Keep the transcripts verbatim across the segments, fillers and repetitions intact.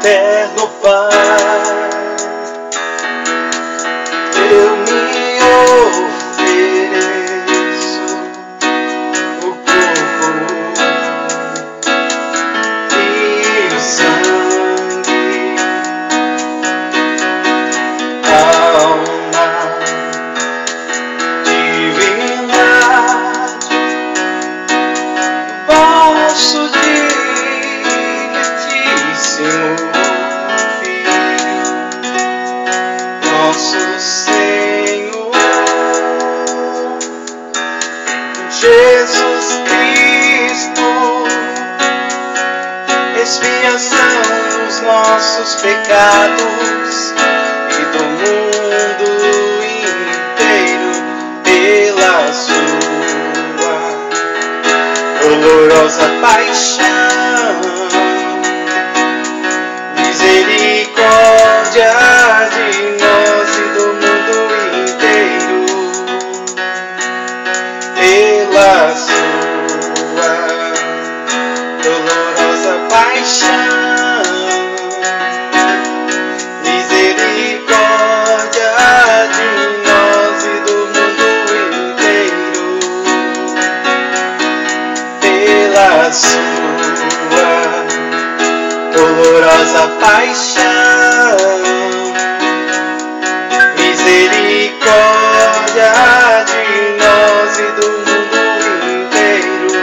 eterno Pai, eu me ofereço o corpo e o sangue, alma, divindade, vosso diletíssimo Filho, nosso Senhor Jesus Cristo, expiação dos nossos pecados e do mundo inteiro, pela sua dolorosa paixão, misericórdia de nós e do mundo inteiro, pela sua dolorosa paixão, misericórdia de nós e do mundo inteiro, pela sua dolorosa paixão, misericórdia de nós e do mundo inteiro,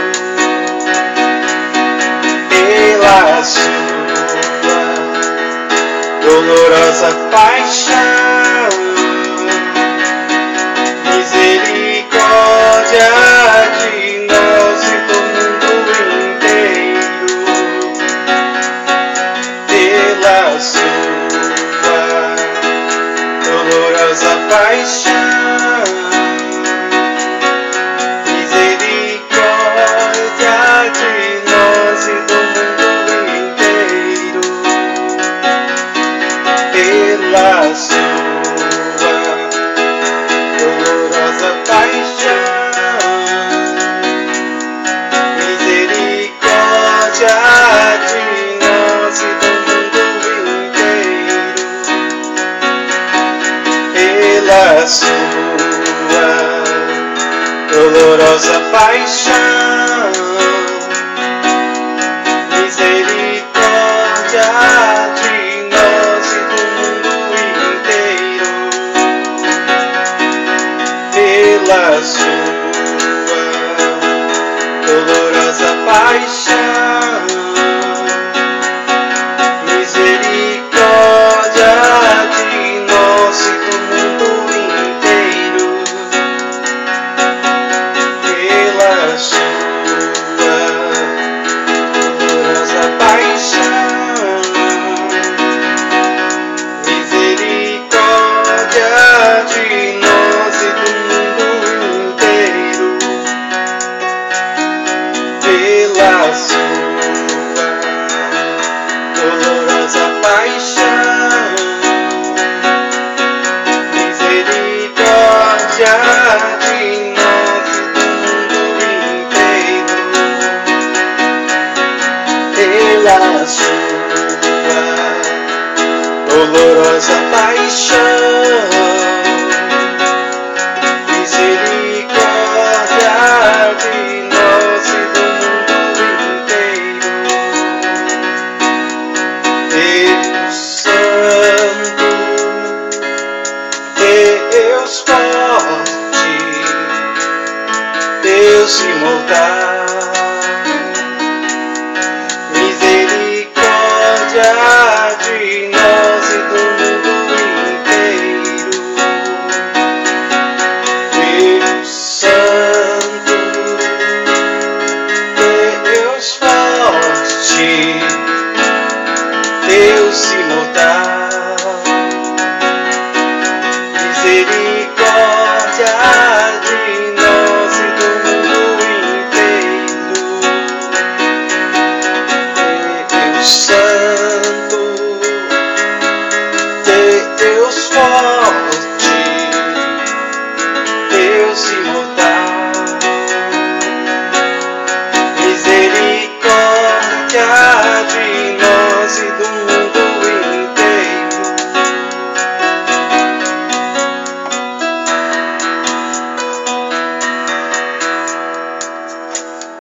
pela sua dolorosa paixão, misericórdia de nós e do mundo inteiro, pela sua dolorosa paixão, misericórdia de nós e do mundo inteiro, pela sua dolorosa paixão, misericórdia de nós e do mundo inteiro, pela sua dolorosa paixão, misericórdia de nós e do mundo inteiro, pela sua dolorosa paixão, misericórdia de nós e do mundo inteiro, pela sua dolorosa paixão, misericórdia de nós e do mundo inteiro, pela sua dolorosa paixão, misericórdia de nós e do mundo inteiro, pela sua dolorosa paixão, misericórdia de nós e do mundo inteiro, Deus Santo, Deus forte, Deus imortal,